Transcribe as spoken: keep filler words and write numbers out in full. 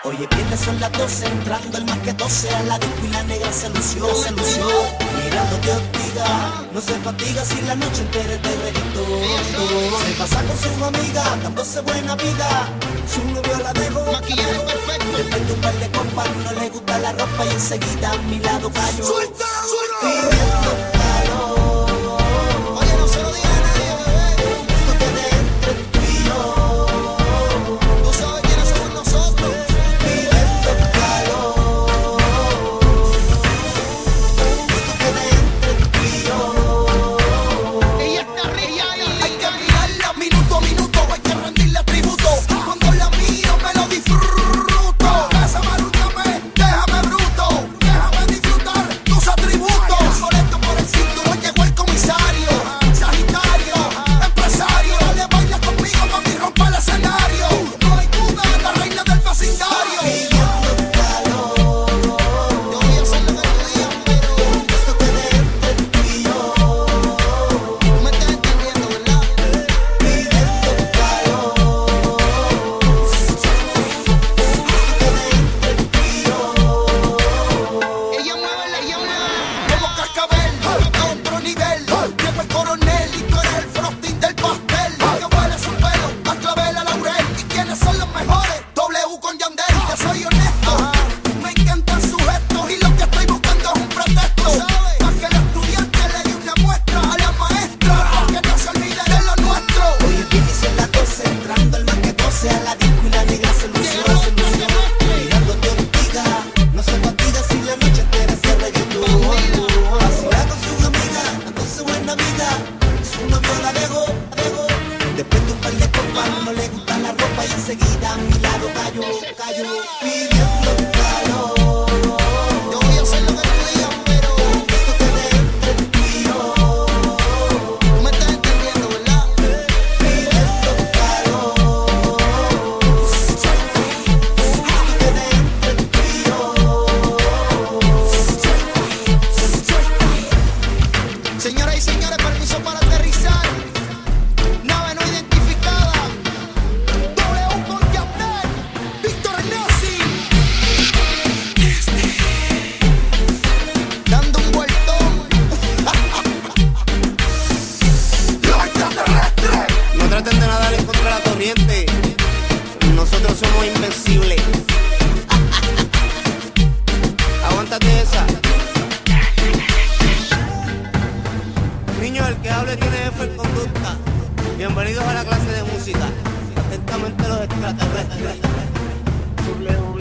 Oye, viernes son las doce, entrando el más que doce a la disco y la negra se lució, se lució. Mirándote hostiga, no se fatiga si la noche entera es de reggaetón. Se pasa con su amiga, dándose buena vida. Su novio la dejó, maquillaje perfecto. Después de un par de copas, no le gusta la ropa y enseguida a mi lado cayó. ¡Suelta, suelta! No le gusta la ropa y enseguida a mi lado cayó, cayó, pidiendo calor. Yo voy a hacer lo que tú digas, pero esto te dé entre tú y yo. Tú me estás entendiendo, ¿verdad? Pidiendo calor. Esto te dé entre tú y yo. Señoras y señores, permiso para aterrizar. Traten de nadar en contra de la corriente. Nosotros somos invencibles. Aguántate esa. Niños, el que hable tiene F en conducta. Bienvenidos a la clase de música. Atentamente los extraterrestres.